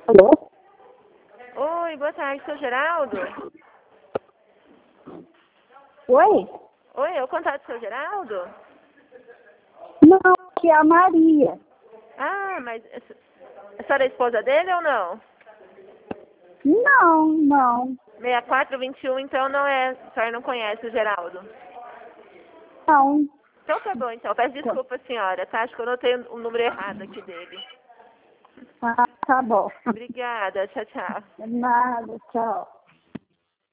Alô? Oi, boa tarde, seu Geraldo? Oi? Oi, é o contato do seu Geraldo? Não, que é a Maria. Ah, mas a senhora é esposa dele ou não? Não, não, 6421, então não é, a senhora não conhece o Geraldo. não. Então tá bom, então. Peço desculpa, senhora, tá? Acho que eu notei o número errado aqui dele. Ah, tá bom. Obrigada, tchau, tchau. Nada, tchau.